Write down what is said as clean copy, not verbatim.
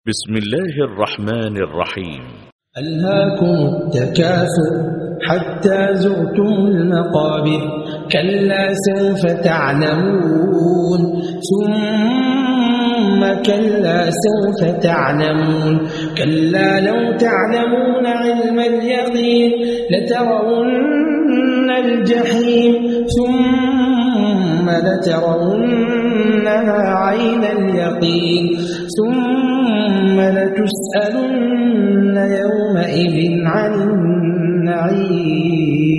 بسم الله الرحمن الرحيم. ألهاكم التكاثر حتى زرتم المقابر كلا سوف تعلمون ثم كلا سوف تعلمون كلا لو تعلمون علم اليقين لترون الجحيم ثم لترونها عين اليقين ثم لتسألن يومئذ عن النعيم.